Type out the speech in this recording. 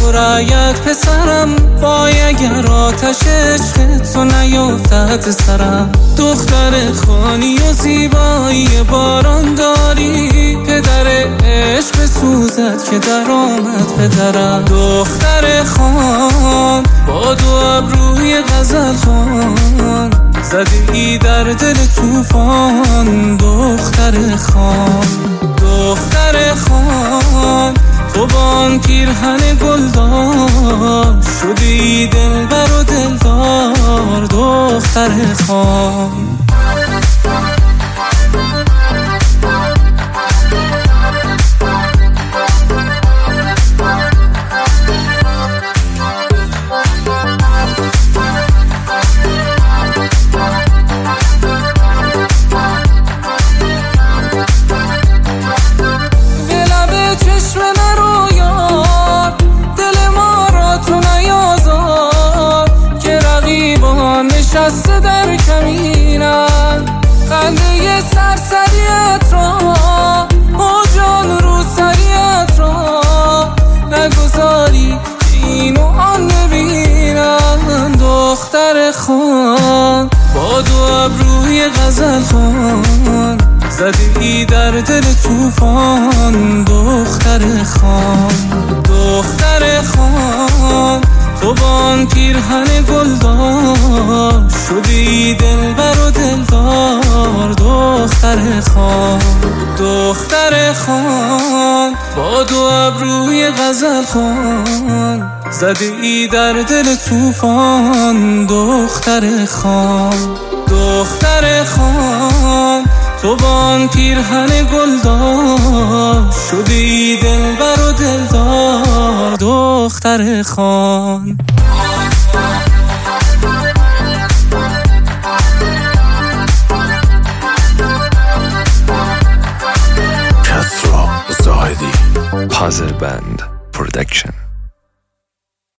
رایت پسرم، وای اگر آتش عشق تو نیفتد سرم. دختر خانی و زیبایی باران داری، پدر عشق سوزد که در آمد پدرم. دختر خان با دو ابروی غزل خان، زده ای در دل طوفان. دختر خان، دختر خان، تو با آن پیرهن گلدار، شدی دلبر و دلدار. دختر خان، نشسته در کمینم، خنده سرسریت را و جان رو سریت را، نگذاری این و آن ببینم. دختر خان با دو ابروی غزل خان، زده ای در دل طوفان. دختر خان، دختر خان، تو با آن پیرهن گلدار، شدی دلبر و دلدار. دختر خان، دختر خان، با دو ابروی غزل خان، زده ای در دل طوفان. دختر خان، دختر خان، تو با آن پیرهن گلدار، شدی دلبر و دلدار. دختر خان. کسرا زاهدی، پازل بند.